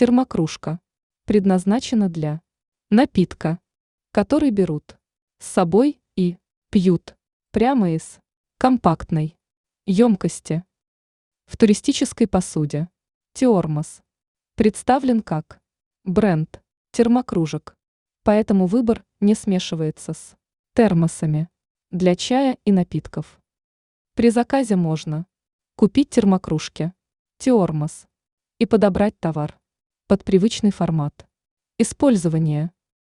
Термокружка предназначена для напитка, который берут с собой и пьют прямо из компактной емкости. В туристической посуде Теормос представлен как бренд термокружек, поэтому выбор не смешивается с термосами для чая и напитков. При заказе можно купить термокружки Теормос и подобрать товар под привычный формат. Использование.